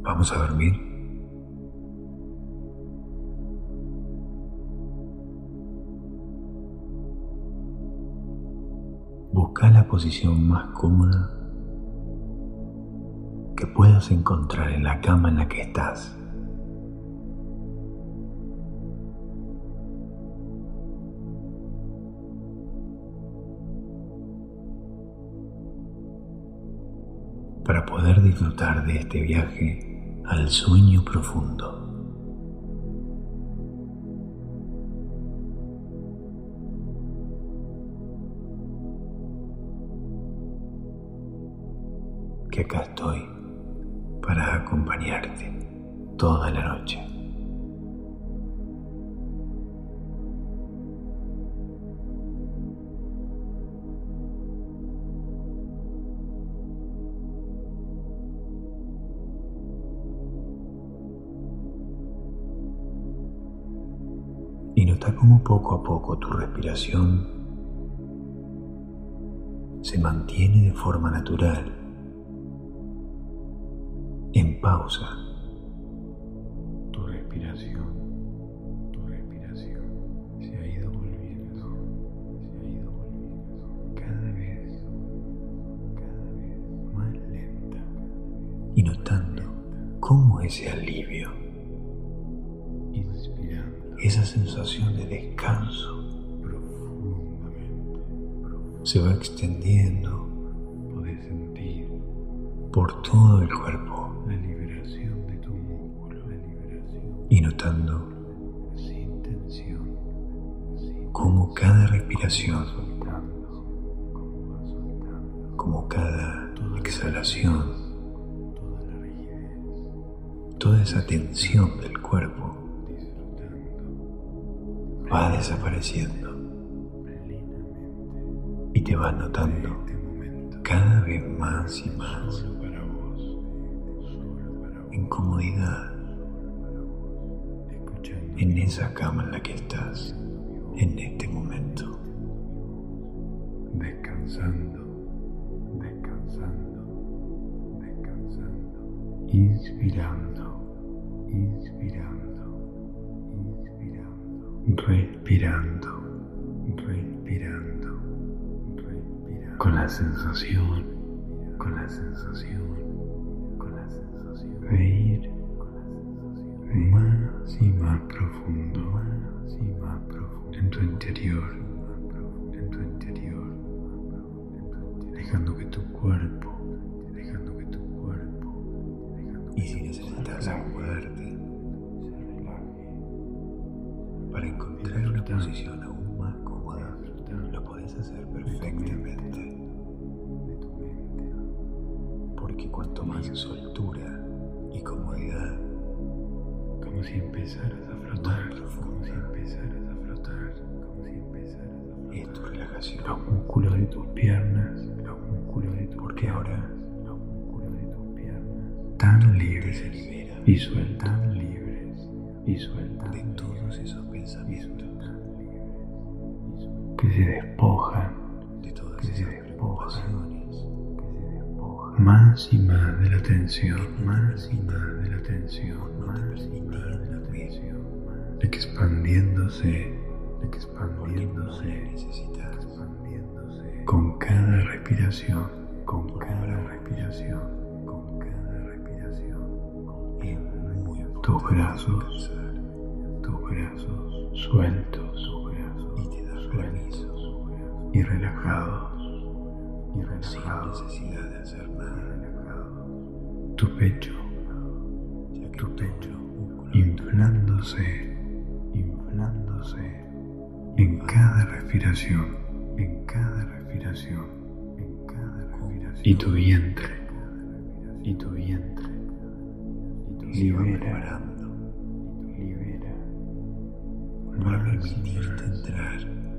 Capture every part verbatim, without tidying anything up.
Vamos a dormir. Busca la posición más cómoda que puedas encontrar en la cama en la que estás. Para poder disfrutar de este viaje al sueño profundo. Que acá estoy para acompañarte toda la noche. Y nota cómo poco a poco tu respiración se mantiene de forma natural, en pausa. Tu respiración, tu respiración se ha ido volviendo, se ha ido volviendo cada vez, cada vez más lenta. Y notando cómo ese alivio, inspirando, esa sensación de descanso profundamente, profundamente se va extendiendo. Podés sentir por todo el cuerpo la liberación de tu músculo, la liberación, y notando sin tensión, sin cómo cada respiración, soltando, cómo va soltando, como cada exhalación, toda la rigidez, toda esa tensión del cuerpo va desapareciendo y te vas notando cada vez más y más en comodidad en esa cama en la que estás en este momento, descansando, descansando, descansando, inspirando, inspirando, inspirando, respirando, respirando, respirando, con la sensación, con la sensación, con la sensación de ir más y más profundo, más y más profundo en tu interior, en tu interior, dejando que tu cuerpo, dejando que tu cuerpo, y si necesitas acomodarte, para encontrar una posición aún más cómoda, lo podés hacer perfectamente, porque cuanto más soltura y comodidad, como si empezaras a flotar, como si empezaras a flotar, como si empezaras a flotar, es tu relajación, los músculos de tus piernas, los músculos de tus porque ahora los músculos de tus piernas tan libres se liberan y sueltan, tan libres y sueltan de todos esos pensamientos que se despojan de todas que se despojan, más y más de la tensión, más y más de la tensión, más y más de la tensión, expandiéndose, expandiéndose, expandiéndose, con cada respiración, con cada respiración, con cada respiración, tus brazos, tus brazos sueltos, y te das permiso, y relajados, y relajados, sin necesidad de hacer nada, relajados. Tu pecho, tu pecho, inflándose, inflándose, en cada respiración, en cada respiración, en cada respiración. Y tu vientre, y tu vientre, libera, libera, para permitirte entrar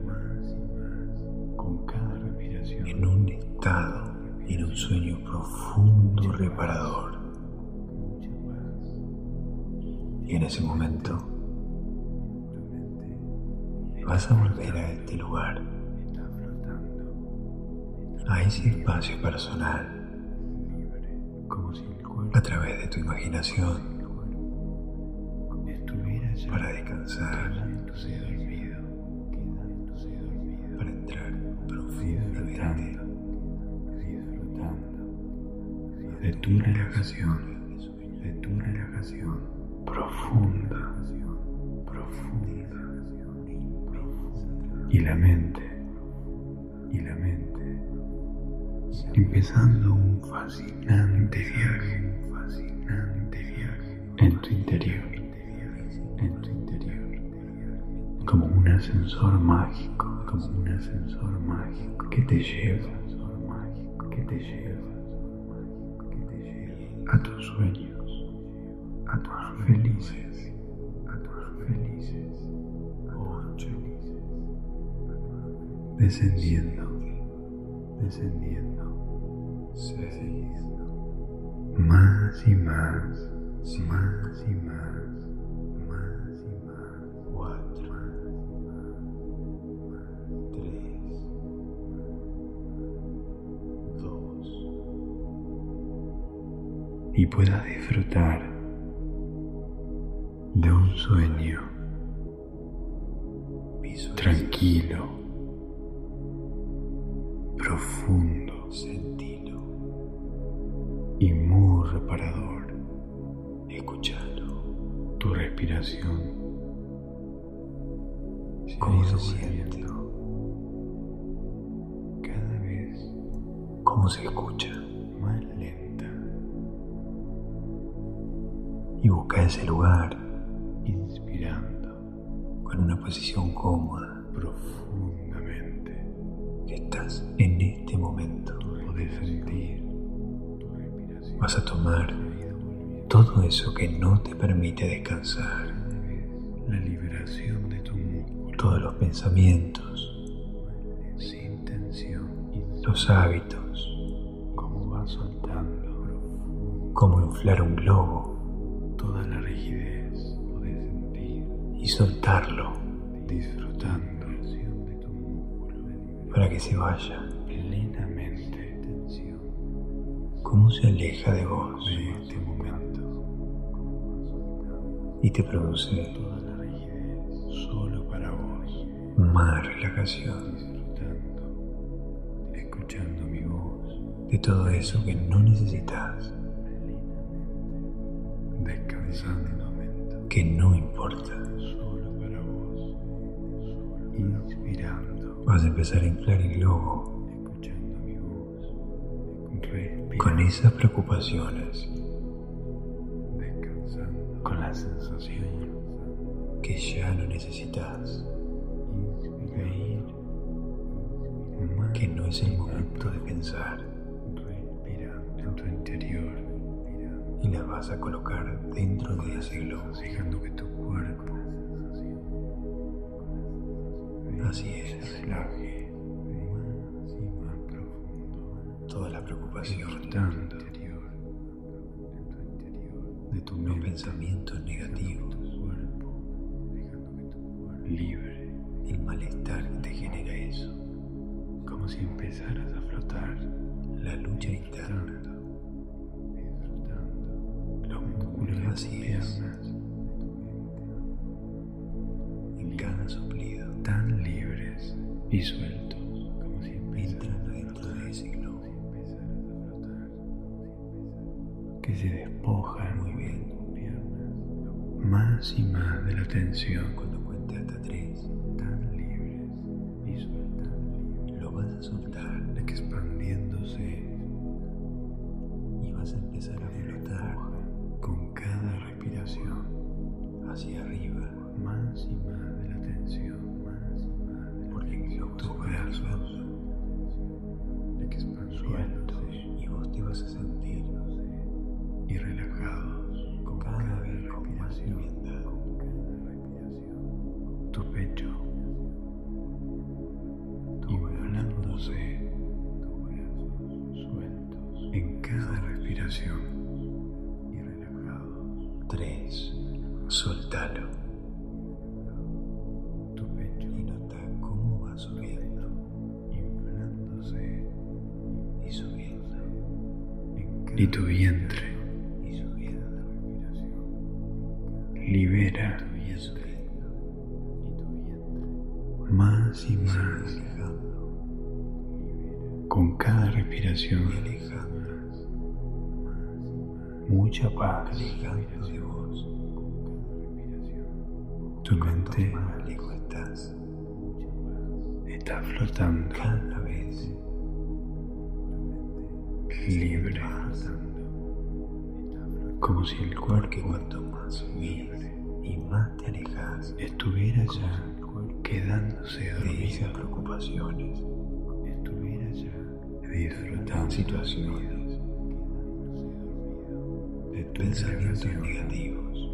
con cada respiración en un estado, en un sueño profundo, reparador. Y en ese momento vas a volver a este lugar, a ese espacio personal, como si el cuerpo a través de tu imaginación para descansar, para entrar profundamente de tu relajación, de tu relajación profunda, profunda, y la mente, y la mente, empezando un fascinante viaje, un fascinante viaje en tu interior, en tu interior, como un ascensor mágico, como un ascensor mágico que te lleva, que te lleva a tus sueños, a tus felices, a tus felices, ocho, descendiendo, descendiendo, seis, más y más, más y más, más y más, cuatro, tres, dos, y puedas disfrutar de un sueño tranquilo, profundo, sentido y muy reparador. Escuchalo, tu respiración, cómo se siente cada vez, cómo se escucha más lenta, y busca ese lugar inspirando con una posición cómoda profundamente que estás en este momento. Podés sentir, vas a tomar todo eso que no te permite descansar, la liberación de tu músculo, todos los pensamientos sin tensión, los hábitos, cómo vas soltando, cómo inflar un globo, toda la rigidez, podés sentir y soltarlo, disfrutando para que se vaya plenamente, cómo se aleja de vos en este momento y te produce toda la rigidez solo para vos, más relajación, disfrutando, escuchando mi voz, de todo eso que no necesitas, descansando, que no importa, solo para vos, inspirando. Vas a empezar a inflar el globo, escuchando mi voz, respirando, con esas preocupaciones, descansando, con la sensación que ya no necesitas, inspirar, que no es el momento de pensar, respirando en tu interior, y la vas a colocar dentro de ese globo, dejando que tu cuerpo, así es, relaje más y más profundo toda la preocupación tanto de tus pensamientos negativos, libre el malestar que te genera eso, como si empezaras a flotar, la lucha interna, los músculos vacíos en cada soplido, tan libres y sueltos, como si entran dentro de ese globo, que se despojan muy bien, más y más de la tensión. Cuando cuente hasta tres, tan libres y sueltos, lo vas a soltar, expandiéndose, y vas a empezar a flotar con cada respiración hacia arriba, más y más de la tensión, más y más de la porque tensión, tus brazos sueltos, y vos te vas a sentir y relajados con cada vez con más liviandad, tu pecho inflándose sueltos en cada respiración y relajados. Tres, soltalo. Tu pecho y nota cómo va subiendo, inflándose y subiendo, y tu vientre libera más y más con cada respiración. Mucha paz alejando de vos. Tu mente estás, está flotando cada vez libre, como si el cuerpo, que cuanto más subís y más te alejas, estuviera ya quedándose dormido, preocupaciones, estuviera ya disfrutando situaciones, de pensamientos negativos,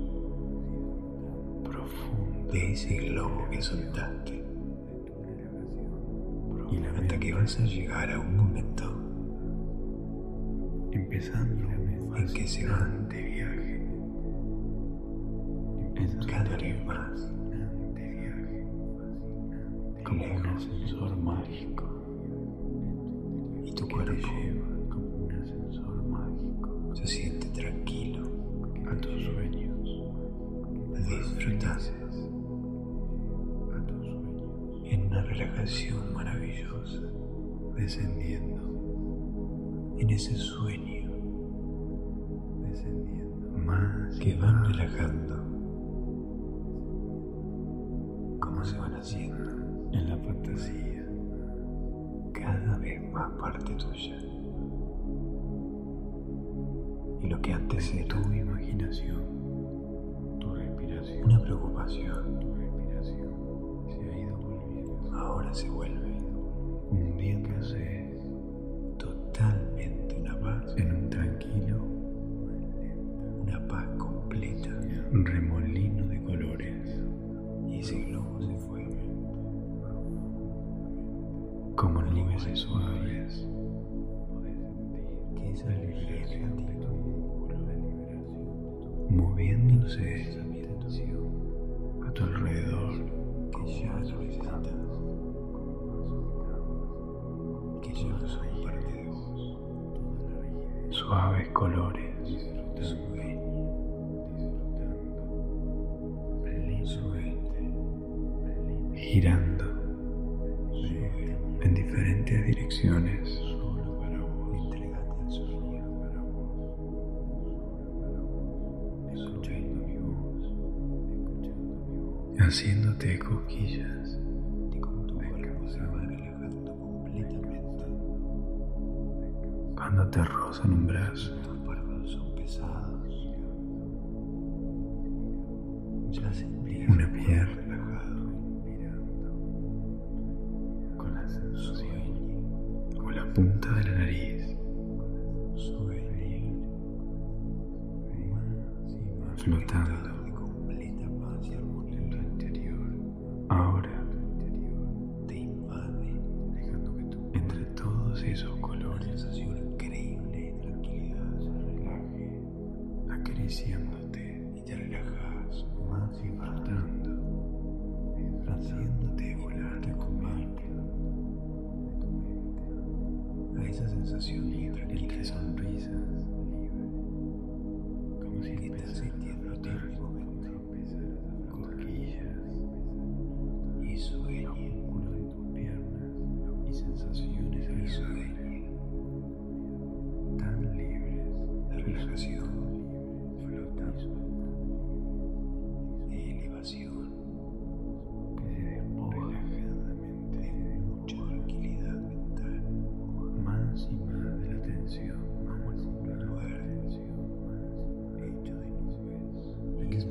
profundos, de ese globo que soltaste, y hasta que vas a llegar a un momento empezando en que se van de viaje, en cada vez más, como un ascensor mágico, y tu cuerpo como un ascensor mágico se siente tranquilo a tus sueños, disfrutas a tus sueños en una relajación maravillosa, descendiendo en ese sueño, descendiendo más que van relajando, como se van haciendo en la fantasía, cada vez más parte tuya. Y lo que antes era tu imaginación, tu respiración, una preocupación, tu respiración se ha ido volviendo, ahora se vuelve hundiéndose totalmente una paz, en un tranquilo, una paz completa, un remolino de colores, y ese globo se fue como nubes suaves, que esa liberación de tu moviéndose a tu alrededor, que ya lo necesitas, que ya son parte de vos, suaves colores, girando en diferentes direcciones, solo para vos. Entregate al sonido para vos, escuchando mi voz, escuchando mi voz, haciéndote cosquillas de cómo tu cuerpo se va relajando completamente. Cuando te rozan un brazo, tus párpados son pesados, ya sentís una pierna relajada, con la sensación o la punta de la nariz, flotando de completa paz y armonía en tu interior. Ahora te invade, dejando que tu entre todos esos colores, sensación increíble de tranquilidad se relaje, acariciándote, y te relajas más, disfrutando, haciéndote volar de tu mente a esa sensación de tranquilidad, entre sonrisas, como si estás sintiendo tiempamente cosquillas y sueño, músculo de tus piernas y sensaciones y sueño tan libres de relajación, flotando, de elevación, que se despoja relajadamente de mucha tranquilidad mental, más y más de la tensión, más y más de la tensión, hecho de nubes,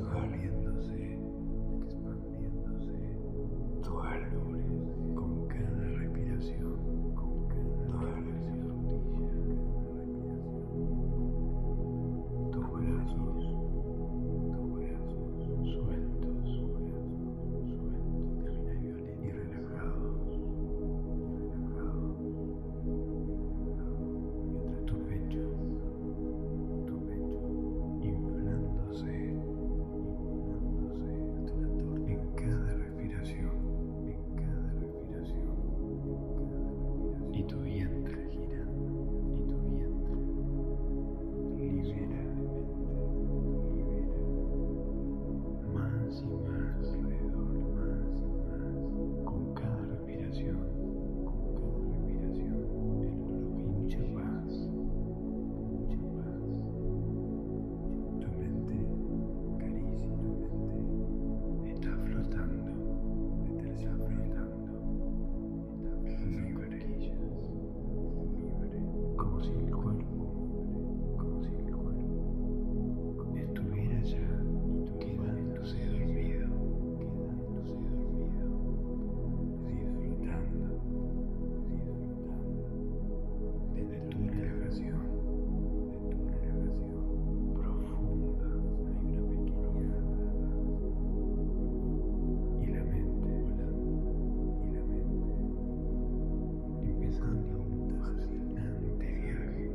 como si el cuerpo, como si el cuerpo estuviera ya quedándose dormido, quedándose dormido, disfrutando, disfrutando de tu relajación, de tu relajación profunda. Hay una pequeña y la mente volando, y la mente empezando un fascinante viaje,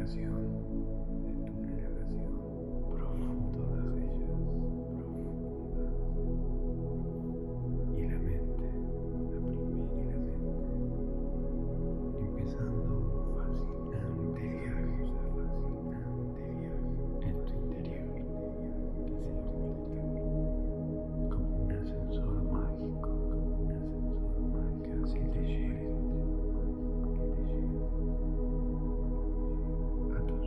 relajación, de tu relajación profunda, todas ellas profundas. Y la mente, la primera y la mente, empezando un fascinante viaje, fascinante viaje en tu interior, como un ascensor mágico, como un ascensor mágico que te lleva, que te lleva a tu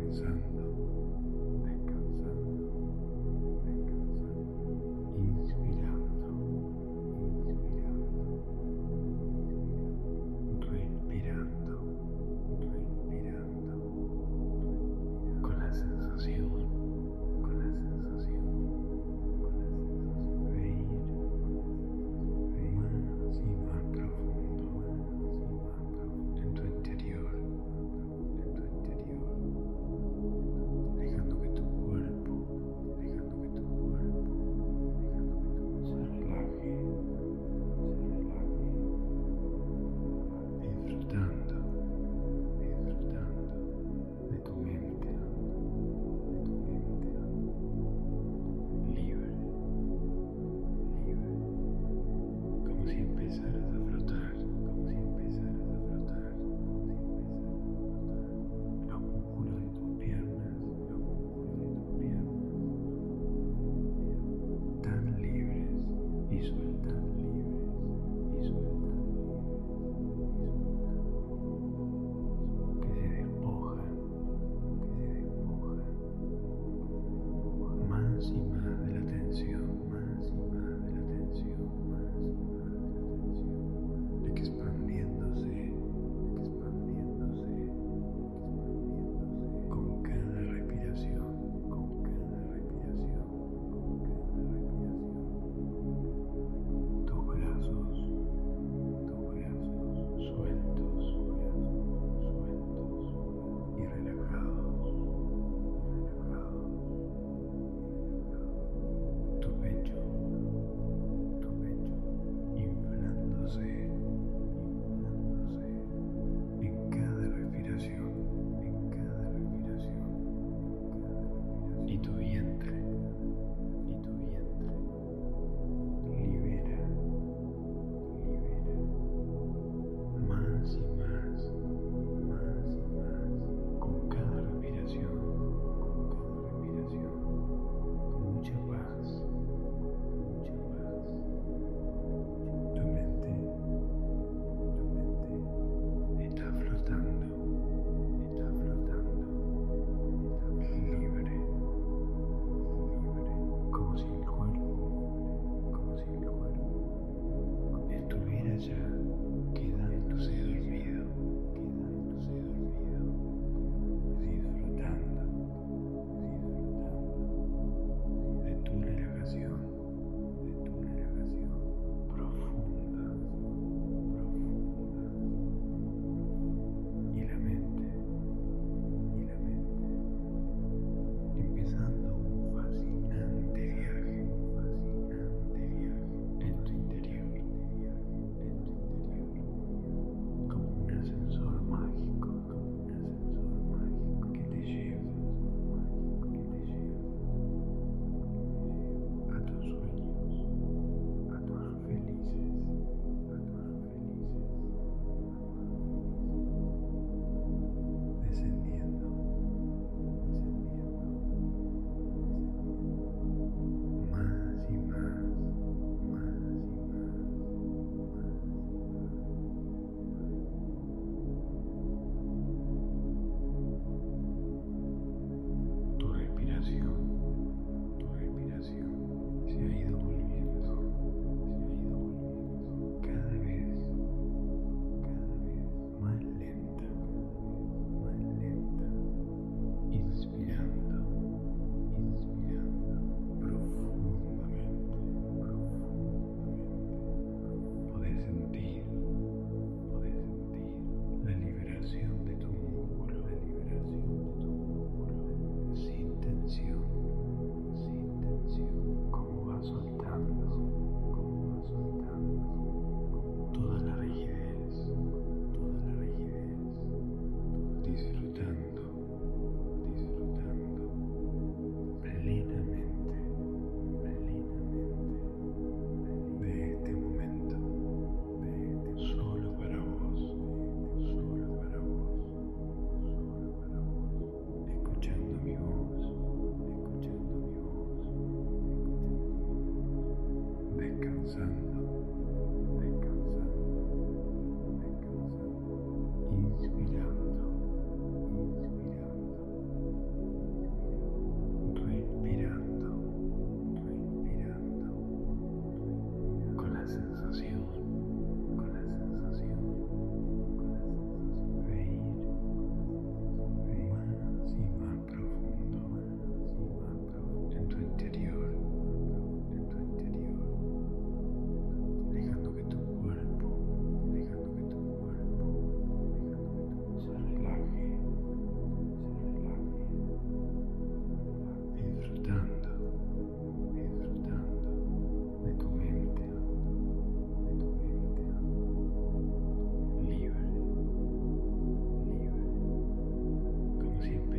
descansando, descansando, descansando, inspirando, inspirando, respirando, respirando, con la sensación, con la sensación, con la sensación de ir más y más profundo, más y más profundo en tu interior, en tu interior,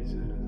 empezar a